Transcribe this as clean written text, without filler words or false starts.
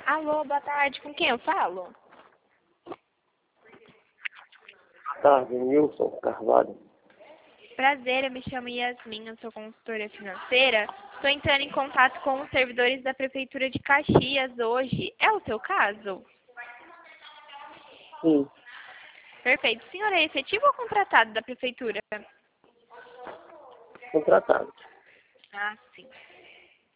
Alô, boa tarde. Com quem eu falo? Tarde, Nilson Carvalho. Prazer, eu me chamo Yasmin, eu sou consultora financeira. Estou entrando em contato com os servidores da Prefeitura de Caxias hoje. É o seu caso? Sim, Perfeito. O senhor é efetivo ou contratado da Prefeitura? contratado. Ah, sim.